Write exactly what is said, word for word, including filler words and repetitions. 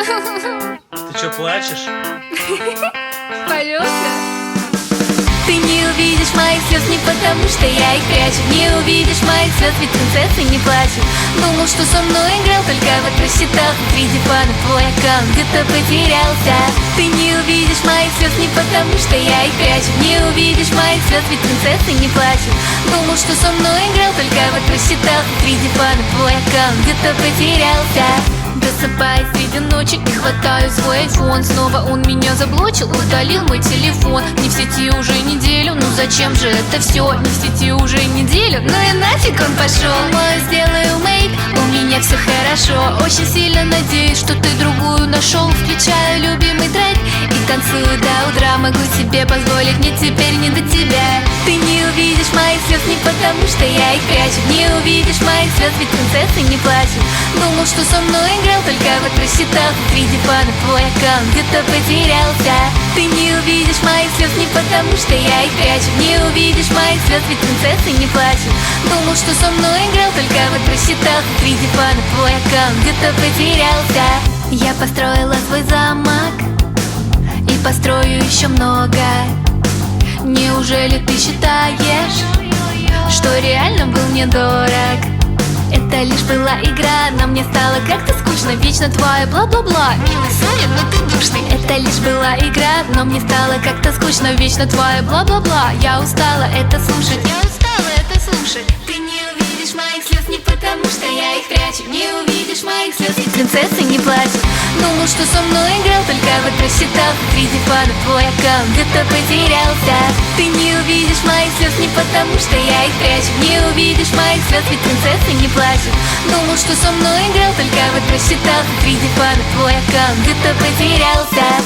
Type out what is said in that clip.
Ты чё, плачешь? Полётка. Ты не увидишь моих слез не потому, что я их прячу. Не увидишь моих слез, ведь принцессы не плачут. Думал, что со мной играл, только вот просчитал. Среди фанов твой аккаунт где-то потерялся. Ты не увидишь моих слез не потому, что я их прячу. Не увидишь моих слез, ведь принцессы не плачут. Думал, что со мной играл, только вот просчитал. Среди фанов твой аккаунт где-то потерялся. Просыпаюсь среди ночи и хватаю свой айфон. Снова он меня заблочил, удалил мой телефон. Не в сети уже неделю, ну зачем же это все? Не в сети уже неделю, ну и нафиг он пошел. Мою сделаю мейк, у меня все хорошо. Очень сильно надеюсь, что ты другую нашел. Включаю любимый трек и танцую до утра. Могу себе позволить, мне теперь не до тебя. Ты не увидишь моих слез не потому, что я их прячу. Не увидишь моих слез, ведь принцессы не плачут. Думал, что со мной играл, только вот просчитал. Среди фанов твой аккаунт где-то потерялся. Ты не увидишь моих слез не потому, что я их прячу. Не увидишь моих слез, ведь принцессы не плачут. Думал, что со мной играл, только вот просчитал. Среди фанов твой аккаунт где-то потерялся. Я построила свой замок и построю еще много. Неужели ты считаешь, что реально был мне дорог? Это лишь была игра, но мне стало как-то скучно. Вечно твое бла-бла-бла. Милый Соня, но ты душный. Это лишь была игра, но мне стало как-то скучно. Вечно твое бла-бла-бла. Я устала это слушать. Я устала это слушать. Ты не увидишь моих слез не потому, что я их прячу. Не увидишь моих слез, ведь принцессы не плачут. Думал, что со мной играл, только вот просчитал. Среди фанов твой аккаунт где-то потерялся. Ты не увидишь моих слез не потому, что я их прячу. Не увидишь моих слез, ведь принцессы не плачут. Думал, что со мной играл, только вот просчитал. Среди фанов твой аккаунт где-то потерялся.